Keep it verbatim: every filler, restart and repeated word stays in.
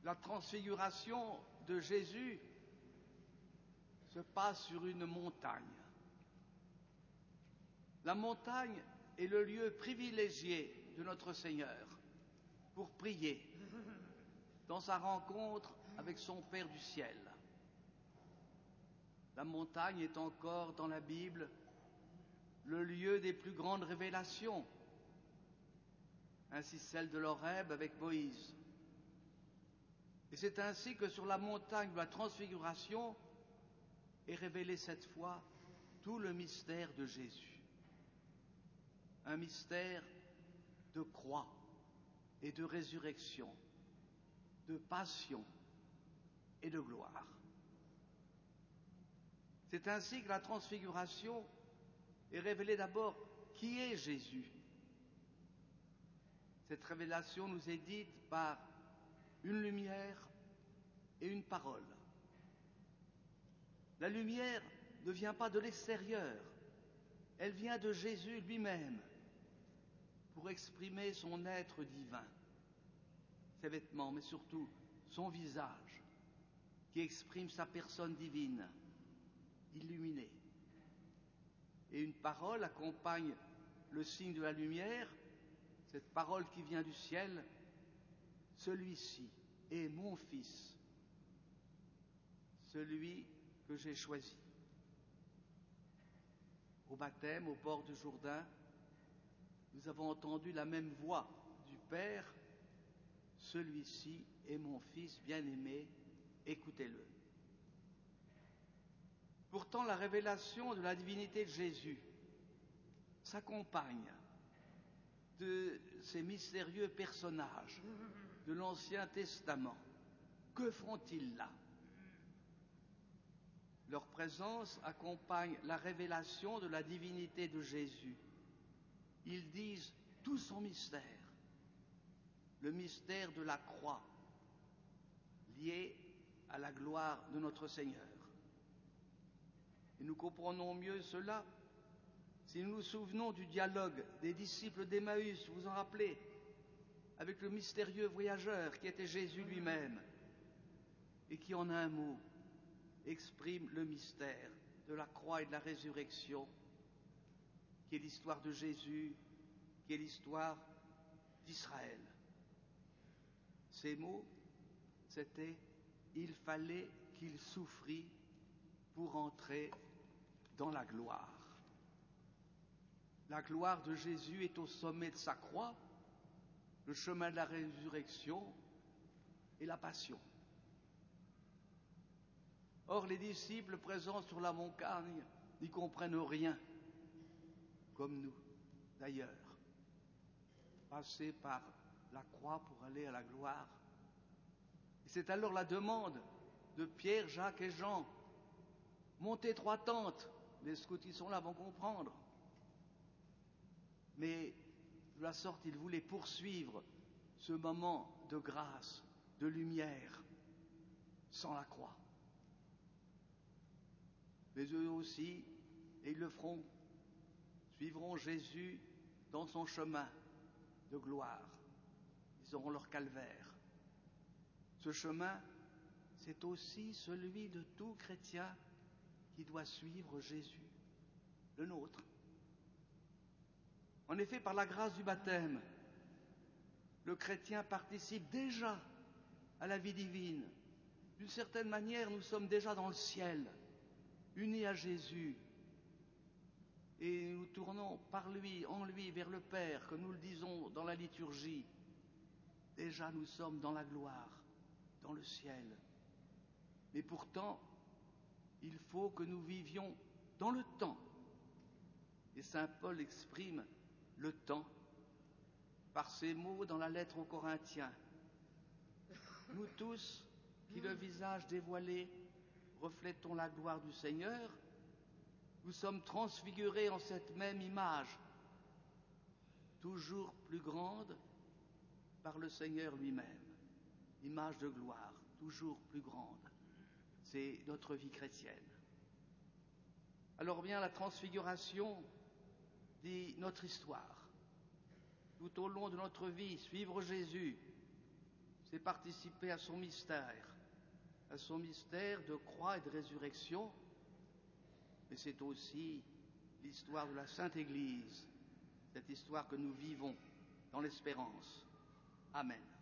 La transfiguration de Jésus se passe sur une montagne. La montagne est le lieu privilégié de notre Seigneur pour prier dans sa rencontre avec son Père du ciel. La montagne est encore dans la Bible le lieu des plus grandes révélations, ainsi celle de l'Horeb avec Moïse. Et c'est ainsi que sur la montagne de la transfiguration est révélé cette fois tout le mystère de Jésus. Un mystère de croix et de résurrection, de passion et de gloire. C'est ainsi que la transfiguration est révélée d'abord qui est Jésus. Cette révélation nous est dite par une lumière et une parole. La lumière ne vient pas de l'extérieur, elle vient de Jésus lui-même pour exprimer son être divin, ses vêtements, mais surtout son visage qui exprime sa personne divine, illuminée. Et une parole accompagne le signe de la lumière, cette parole qui vient du ciel: celui-ci est mon Fils, celui que j'ai choisi. Au baptême, au bord du Jourdain, nous avons entendu la même voix du Père: celui-ci est mon Fils bien-aimé, écoutez-le. Pourtant, la révélation de la divinité de Jésus s'accompagne de ces mystérieux personnages de l'Ancien Testament. Que font-ils là? Leur présence accompagne la révélation de la divinité de Jésus. Ils disent tout son mystère, le mystère de la croix, lié à la gloire de notre Seigneur. Et nous comprenons mieux cela si nous nous souvenons du dialogue des disciples d'Emmaüs, vous vous en rappelez, avec le mystérieux voyageur qui était Jésus lui-même et qui, en un mot, exprime le mystère de la croix et de la résurrection, qui est l'histoire de Jésus, qui est l'histoire d'Israël. Ces mots, c'était « il fallait qu'il souffrît pour entrer dans la gloire ». La gloire de Jésus est au sommet de sa croix, le chemin de la résurrection et la passion. Or, les disciples présents sur la montagne n'y comprennent rien, comme nous, d'ailleurs. Passer par la croix pour aller à la gloire. Et c'est alors la demande de Pierre, Jacques et Jean: montez trois tentes. Les scouts qui sont là vont comprendre. Mais de la sorte, ils voulaient poursuivre ce moment de grâce, de lumière, sans la croix. Mais eux aussi, et ils le feront, suivront Jésus dans son chemin de gloire. Ils auront leur calvaire. Ce chemin, c'est aussi celui de tout chrétien qui doit suivre Jésus, le nôtre. En effet, par la grâce du baptême, le chrétien participe déjà à la vie divine. D'une certaine manière, nous sommes déjà dans le ciel, unis à Jésus, et nous tournons par lui, en lui, vers le Père, comme nous le disons dans la liturgie. Déjà, nous sommes dans la gloire, dans le ciel. Mais pourtant, il faut que nous vivions dans le temps. Et saint Paul exprime le temps par ces mots dans la lettre aux Corinthiens. Nous tous, qui le visage dévoilé reflétons la gloire du Seigneur, nous sommes transfigurés en cette même image, toujours plus grande par le Seigneur lui-même. Image de gloire, toujours plus grande. C'est notre vie chrétienne. Alors bien, la transfiguration dit notre histoire. Tout au long de notre vie, suivre Jésus, c'est participer à son mystère, à son mystère de croix et de résurrection, mais c'est aussi l'histoire de la Sainte Église, cette histoire que nous vivons dans l'espérance. Amen.